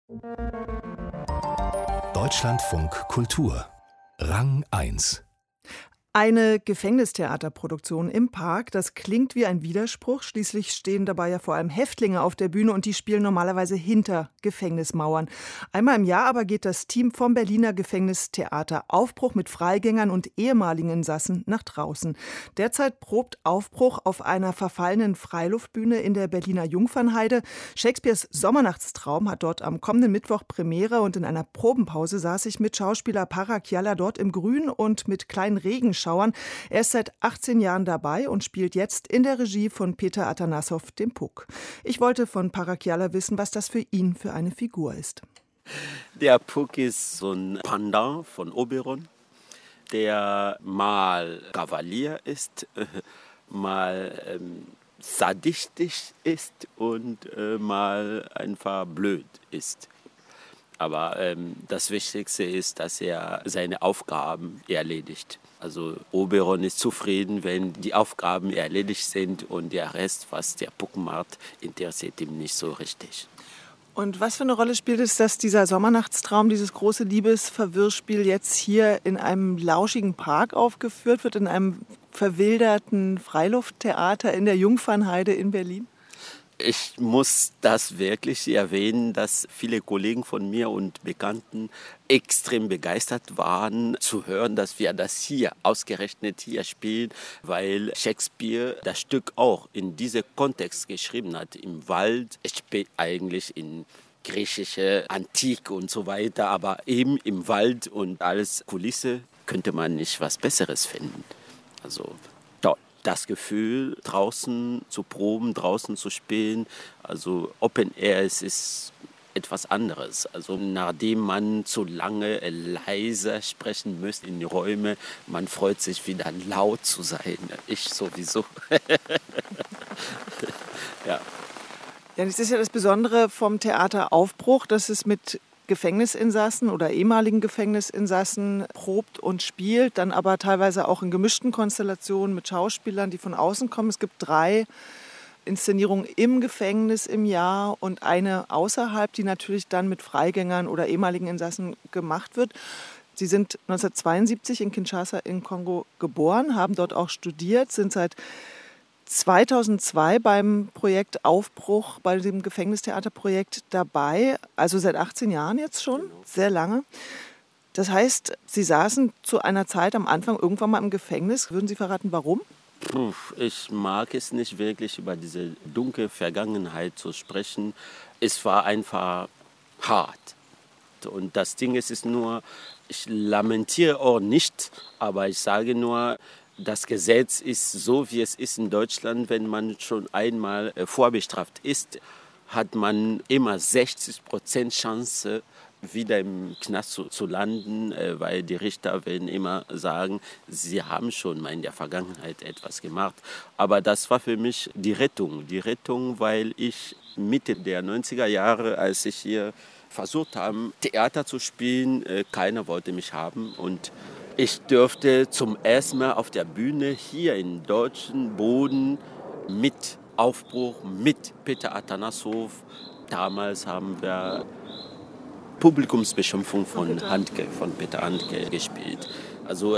Deutschlandfunk Kultur Rang 1. Eine Gefängnistheaterproduktion im Park, das klingt wie ein Widerspruch. Schließlich stehen dabei ja vor allem Häftlinge auf der Bühne und die spielen normalerweise hinter Gefängnismauern. Einmal im Jahr aber geht das Team vom Berliner Gefängnistheater Aufbruch mit Freigängern und ehemaligen Insassen nach draußen. Derzeit probt Aufbruch auf einer verfallenen Freiluftbühne in der Berliner Jungfernheide. Shakespeares Sommernachtstraum hat dort am kommenden Mittwoch Premiere und in einer Probenpause saß ich mit Schauspieler Parakialla dort im Grün und mit kleinen Regenschauern. Er ist seit 18 Jahren dabei und spielt jetzt in der Regie von Peter Atanassow den Puck. Ich wollte von Parakialla wissen, was das für ihn für eine Figur ist. Der Puck ist so ein Pendant von Oberon, der mal Kavalier ist, mal sadistisch ist und mal einfach blöd ist. Aber das Wichtigste ist, dass er seine Aufgaben erledigt. Also Oberon ist zufrieden, wenn die Aufgaben erledigt sind und der Rest, was der Puck macht, interessiert ihm nicht so richtig. Und was für eine Rolle spielt es, dass dieser Sommernachtstraum, dieses große Liebesverwirrspiel jetzt hier in einem lauschigen Park aufgeführt wird, in einem verwilderten Freilufttheater in der Jungfernheide in Berlin? Ich muss das wirklich erwähnen, dass viele Kollegen von mir und Bekannten extrem begeistert waren, zu hören, dass wir das hier, ausgerechnet hier spielen, weil Shakespeare das Stück auch in diesem Kontext geschrieben hat, im Wald. Es spielt eigentlich in griechische Antike und so weiter, aber eben im Wald und als Kulisse könnte man nicht was Besseres finden. Also das Gefühl, draußen zu proben, draußen zu spielen, also Open Air, es ist etwas anderes. Also nachdem man zu lange leise sprechen müsste in die Räume, man freut sich wieder laut zu sein. Ich sowieso. Ja. Ja, das ist ja das Besondere vom Theater Aufbruch, dass es mit Gefängnisinsassen oder ehemaligen Gefängnisinsassen probt und spielt, dann aber teilweise auch in gemischten Konstellationen mit Schauspielern, die von außen kommen. Es gibt 3 Inszenierungen im Gefängnis im Jahr und eine außerhalb, die natürlich dann mit Freigängern oder ehemaligen Insassen gemacht wird. Sie sind 1972 in Kinshasa in Kongo geboren, haben dort auch studiert, sind seit 2002 beim Projekt Aufbruch, bei dem Gefängnistheaterprojekt dabei, also seit 18 Jahren jetzt schon, sehr lange. Das heißt, Sie saßen zu einer Zeit am Anfang irgendwann mal im Gefängnis. Würden Sie verraten, warum? Ich mag es nicht wirklich, über diese dunkle Vergangenheit zu sprechen. Es war einfach hart. Und das Ding ist nur, ich lamentiere auch nicht, aber ich sage nur, das Gesetz ist so, wie es ist in Deutschland. Wenn man schon einmal vorbestraft ist, hat man immer 60% Chance, wieder im Knast zu landen, weil die Richter werden immer sagen, sie haben schon mal in der Vergangenheit etwas gemacht. Aber das war für mich die Rettung, weil ich Mitte der 90er Jahre, als ich hier versucht habe, Theater zu spielen, keiner wollte mich haben und ich durfte zum ersten Mal auf der Bühne hier im deutschen Boden mit Aufbruch, mit Peter Atanassow. Damals haben wir Publikumsbeschimpfung von Peter Handke gespielt. Also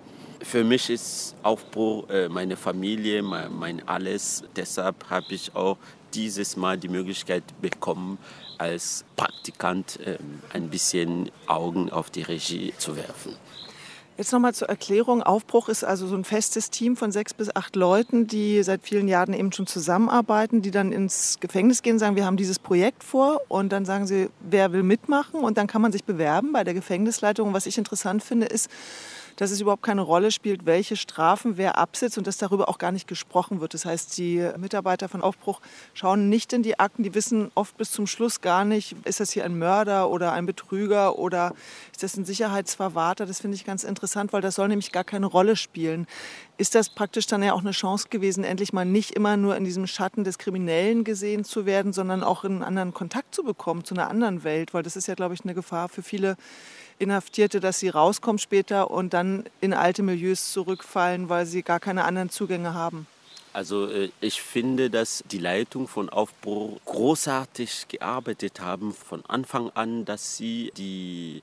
für mich ist Aufbruch meine Familie, mein Alles. Deshalb habe ich auch dieses Mal die Möglichkeit bekommen, als Praktikant ein bisschen Augen auf die Regie zu werfen. Jetzt nochmal zur Erklärung. Aufbruch ist also so ein festes Team von 6 bis 8 Leuten, die seit vielen Jahren eben schon zusammenarbeiten, die dann ins Gefängnis gehen, sagen, wir haben dieses Projekt vor und dann sagen sie, wer will mitmachen und dann kann man sich bewerben bei der Gefängnisleitung. Und was ich interessant finde, ist, dass es überhaupt keine Rolle spielt, welche Strafen wer absitzt und dass darüber auch gar nicht gesprochen wird. Das heißt, die Mitarbeiter von Aufbruch schauen nicht in die Akten, die wissen oft bis zum Schluss gar nicht, ist das hier ein Mörder oder ein Betrüger oder ist das ein Sicherheitsverwahrter. Das finde ich ganz interessant, weil das soll nämlich gar keine Rolle spielen. Ist das praktisch dann ja auch eine Chance gewesen, endlich mal nicht immer nur in diesem Schatten des Kriminellen gesehen zu werden, sondern auch einen anderen Kontakt zu bekommen zu einer anderen Welt, weil das ist ja, glaube ich, eine Gefahr für viele Inhaftierte, dass sie rauskommen später und dann in alte Milieus zurückfallen, weil sie gar keine anderen Zugänge haben. Also ich finde, dass die Leitung von Aufbruch großartig gearbeitet haben von Anfang an, dass sie die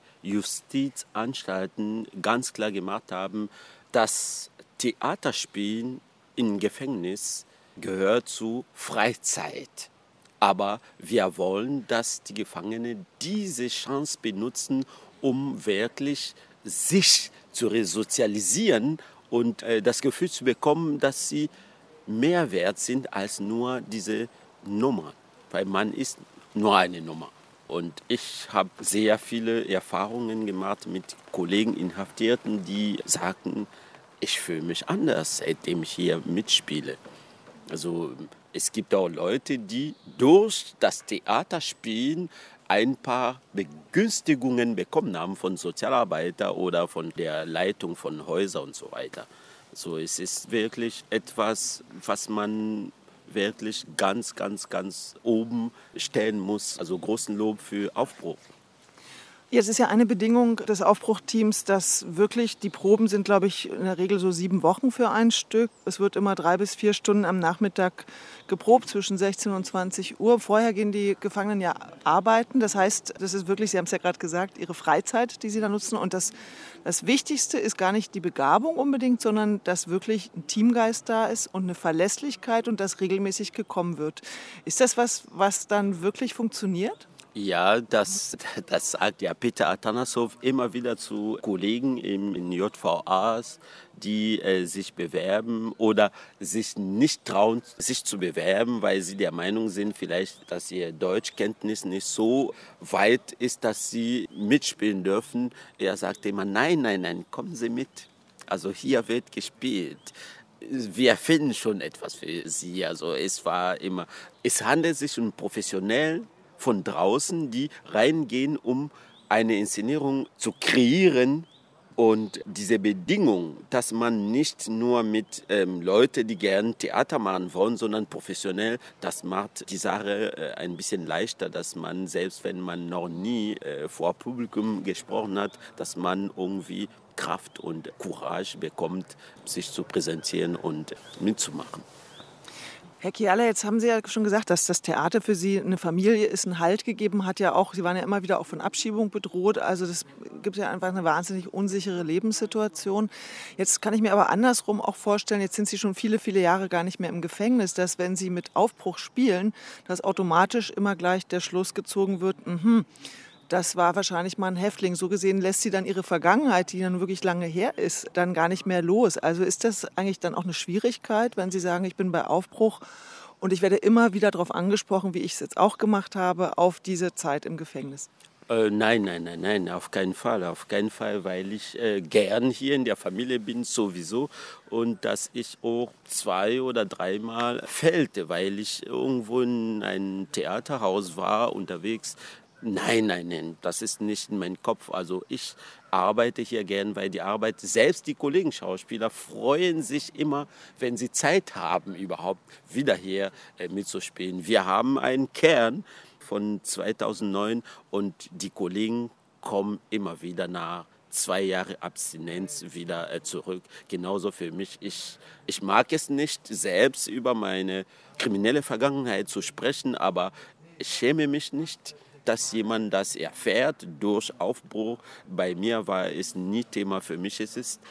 Justizanstalten ganz klar gemacht haben, dass Theaterspielen im Gefängnis gehört zu Freizeit. Aber wir wollen, dass die Gefangenen diese Chance benutzen, um wirklich sich zu resozialisieren und das Gefühl zu bekommen, dass sie mehr wert sind als nur diese Nummer. Weil man ist nur eine Nummer. Und ich habe sehr viele Erfahrungen gemacht mit Kollegen, Inhaftierten, die sagten, ich fühle mich anders, seitdem ich hier mitspiele. Also es gibt auch Leute, die durch das Theaterspielen ein paar Begünstigungen bekommen haben von Sozialarbeitern oder von der Leitung von Häusern und so weiter. So, es ist wirklich etwas, was man wirklich ganz, ganz, ganz oben stellen muss. Also großen Lob für Aufbruch. Jetzt ist ja eine Bedingung des Aufbruchteams, dass wirklich, die Proben sind, glaube ich, in der Regel so 7 Wochen für ein Stück. Es wird immer 3 bis 4 Stunden am Nachmittag geprobt, zwischen 16 und 20 Uhr. Vorher gehen die Gefangenen ja arbeiten. Das heißt, das ist wirklich, Sie haben es ja gerade gesagt, ihre Freizeit, die sie da nutzen. Und das Wichtigste ist gar nicht die Begabung unbedingt, sondern dass wirklich ein Teamgeist da ist und eine Verlässlichkeit und dass regelmäßig gekommen wird. Ist das was dann wirklich funktioniert? Ja, das sagt ja Peter Atanasov immer wieder zu Kollegen in JVAs, die sich bewerben oder sich nicht trauen, sich zu bewerben, weil sie der Meinung sind, vielleicht, dass ihr Deutschkenntnis nicht so weit ist, dass sie mitspielen dürfen. Er sagt immer, nein, kommen Sie mit. Also hier wird gespielt. Wir finden schon etwas für Sie. Also es handelt sich um professionell von draußen, die reingehen, um eine Inszenierung zu kreieren. Und diese Bedingung, dass man nicht nur mit Leuten, die gerne Theater machen wollen, sondern professionell, das macht die Sache ein bisschen leichter, dass man, selbst wenn man noch nie vor Publikum gesprochen hat, dass man irgendwie Kraft und Courage bekommt, sich zu präsentieren und mitzumachen. Herr Kiala, jetzt haben Sie ja schon gesagt, dass das Theater für Sie eine Familie ist, einen Halt gegeben hat ja auch. Sie waren ja immer wieder auch von Abschiebung bedroht. Also das gibt ja einfach eine wahnsinnig unsichere Lebenssituation. Jetzt kann ich mir aber andersrum auch vorstellen, jetzt sind Sie schon viele, viele Jahre gar nicht mehr im Gefängnis, dass wenn Sie mit Aufbruch spielen, dass automatisch immer gleich der Schluss gezogen wird, das war wahrscheinlich mal ein Häftling. So gesehen lässt sie dann ihre Vergangenheit, die dann wirklich lange her ist, dann gar nicht mehr los. Also ist das eigentlich dann auch eine Schwierigkeit, wenn Sie sagen, ich bin bei Aufbruch und ich werde immer wieder darauf angesprochen, wie ich es jetzt auch gemacht habe, auf diese Zeit im Gefängnis? Nein, auf keinen Fall, weil ich gern hier in der Familie bin sowieso und dass ich auch 2 oder 3 Mal fehlte, weil ich irgendwo in einem Theaterhaus war, unterwegs. Nein, das ist nicht in meinem Kopf. Also ich arbeite hier gern, weil die Arbeit, selbst die Kollegen Schauspieler freuen sich immer, wenn sie Zeit haben, überhaupt wieder hier mitzuspielen. Wir haben einen Kern von 2009 und die Kollegen kommen immer wieder nach 2 Jahren Abstinenz wieder zurück. Genauso für mich. Ich mag es nicht, selbst über meine kriminelle Vergangenheit zu sprechen, aber ich schäme mich nicht, dass jemand das erfährt durch Aufbruch. Bei mir war es nie Thema. Für mich ist es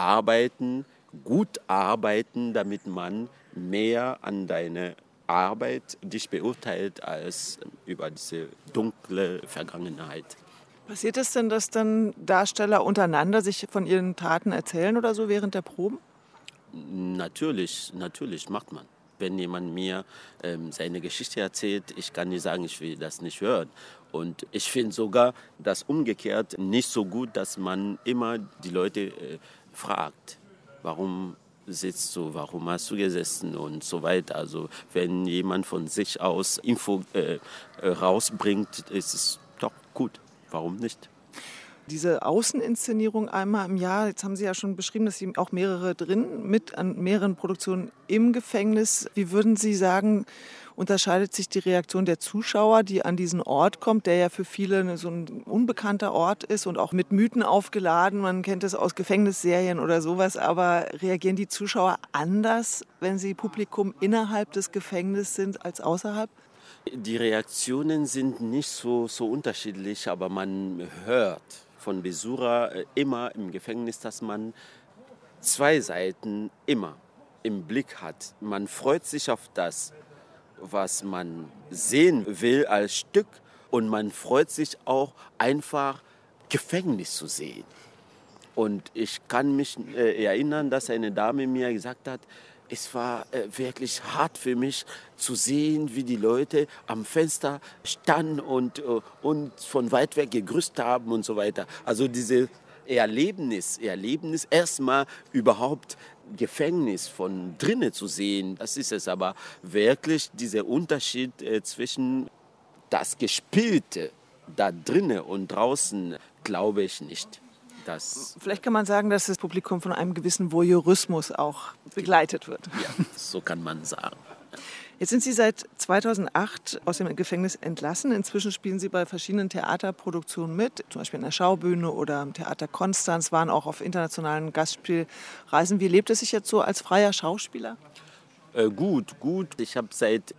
gut arbeiten, damit man mehr an deine Arbeit dich beurteilt als über diese dunkle Vergangenheit. Passiert es denn, dass dann Darsteller untereinander sich von ihren Taten erzählen oder so während der Proben? Natürlich macht man. Wenn jemand mir seine Geschichte erzählt, ich kann nicht sagen, ich will das nicht hören. Und ich finde sogar das umgekehrt nicht so gut, dass man immer die Leute fragt, warum sitzt du, warum hast du gesessen und so weiter. Also wenn jemand von sich aus Info rausbringt, ist es doch gut. Warum nicht? Diese Außeninszenierung einmal im Jahr, jetzt haben Sie ja schon beschrieben, dass Sie auch mehrere mit an mehreren Produktionen im Gefängnis. Wie würden Sie sagen, unterscheidet sich die Reaktion der Zuschauer, die an diesen Ort kommt, der ja für viele so ein unbekannter Ort ist und auch mit Mythen aufgeladen? Man kennt es aus Gefängnisserien oder sowas, aber reagieren die Zuschauer anders, wenn sie Publikum innerhalb des Gefängnisses sind als außerhalb? Die Reaktionen sind nicht so unterschiedlich, aber man hört von Besuchern immer im Gefängnis, dass man zwei Seiten immer im Blick hat. Man freut sich auf das, was man sehen will als Stück, und man freut sich auch einfach, Gefängnis zu sehen. Und ich kann mich erinnern, dass eine Dame mir gesagt hat, es war wirklich hart für mich zu sehen, wie die Leute am Fenster standen und von weit weg gegrüßt haben und so weiter. Also diese Erlebnis erstmal überhaupt Gefängnis von drinnen zu sehen, das ist es. Aber wirklich dieser Unterschied zwischen das Gespielte da drinnen und draußen, glaube ich nicht. Vielleicht kann man sagen, dass das Publikum von einem gewissen Voyeurismus auch begleitet wird. Ja, so kann man sagen. Jetzt sind Sie seit 2008 aus dem Gefängnis entlassen. Inzwischen spielen Sie bei verschiedenen Theaterproduktionen mit, zum Beispiel in der Schaubühne oder im Theater Konstanz, waren auch auf internationalen Gastspielreisen. Wie lebt es sich jetzt so als freier Schauspieler? Gut. Ich habe seit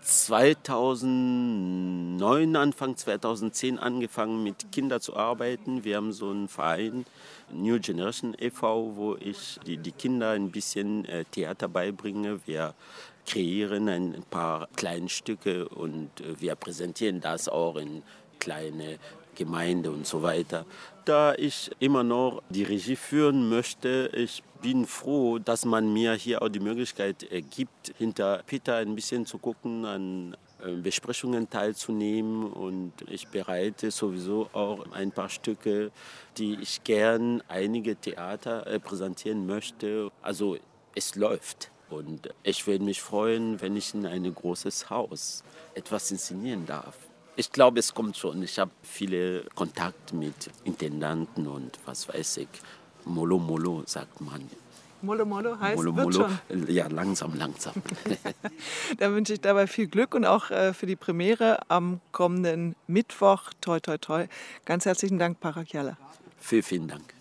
2009, Anfang 2010 angefangen, mit Kindern zu arbeiten. Wir haben so einen Verein, New Generation e.V., wo ich die Kinder ein bisschen Theater beibringe. Wir kreieren ein paar kleine Stücke und wir präsentieren das auch in kleine Gemeinde und so weiter. Da ich immer noch die Regie führen möchte, ich bin froh, dass man mir hier auch die Möglichkeit gibt, hinter Peter ein bisschen zu gucken, an Besprechungen teilzunehmen, und ich bereite sowieso auch ein paar Stücke, die ich gern einige Theater präsentieren möchte. Also es läuft. Und ich würde mich freuen, wenn ich in ein großes Haus etwas inszenieren darf. Ich glaube, es kommt schon. Ich habe viele Kontakte mit Intendanten und was weiß ich. Molo, sagt man. Molo heißt, Molo. Wird schon. Ja, langsam. Da wünsche ich dabei viel Glück und auch für die Premiere am kommenden Mittwoch. Toi, toi, toi. Ganz herzlichen Dank, Parag Yalla. Vielen Dank.